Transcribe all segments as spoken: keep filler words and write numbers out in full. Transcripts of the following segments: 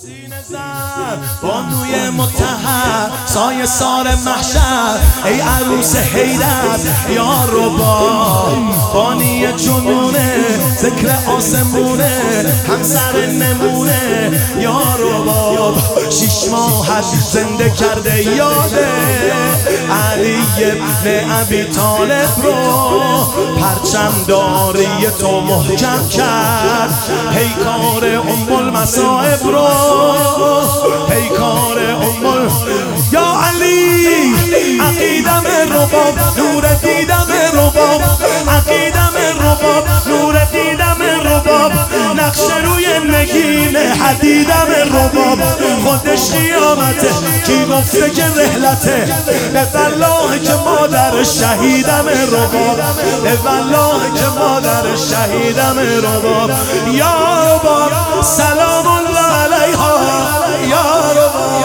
سینه زن بانوی متحر سایه سار محشر ای عروس حیرت یا رباب بانی جنونه ذکر آسمونه همسر نمونه یا رباب شیش ماهت زنده کرده یاده علی ابن ابی طالب رو پرچم داری تو محکم کرد پیکار ام المصائب رو پیکار ام یا علی عقیدم رباب نور دیدم رباب عقیدم رباب نور دیدم رباب نقش روی نگین حدیدم رباب خودش قیامته کی گفته که رحلته به والله که مادر شهیدم رباب به والله که مادر شهیدم رباب یا رباب سلام الله علیها یا رباب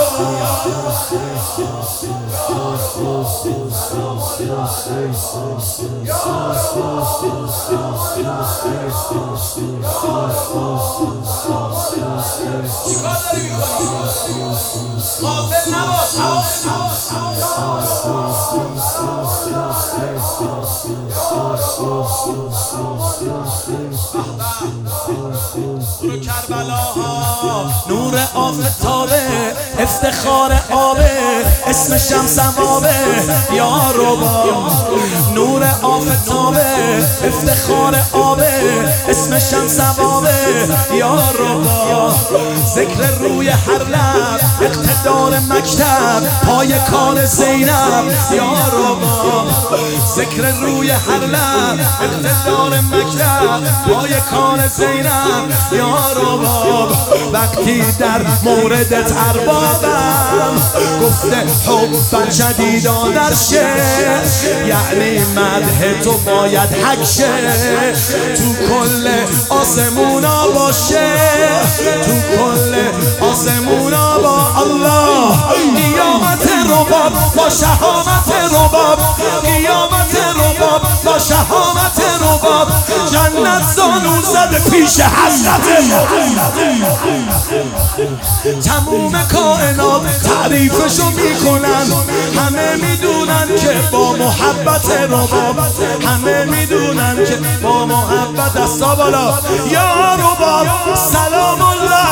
نور آفتابه افتخار آبه اسمشم ثوابه یا رباب نور آفتابه افتخار آبه اسمشم ثوابه یا رباب ذکر روی هر لب اقتدار مکتب پای کار زینب یا رباب ذکر روی هر لب اقتدار مکتب پای کار زینب یا رباب وقتی در موردت اربابم گفته حب جدیدا در شعر یعنی مدح تو باید حق شه تو کل آسمونا باشه تو کل آسمونا با الله قیامت رباب با شهامت رباب قیامت رباب با شهامت رباب جنت زانو زده پیش حضرت تموم کائنات تعریفشو میکنن همه میدونن که با محبت رباب همه میدونن که با محبت دستا بالا یا رباب سلام الله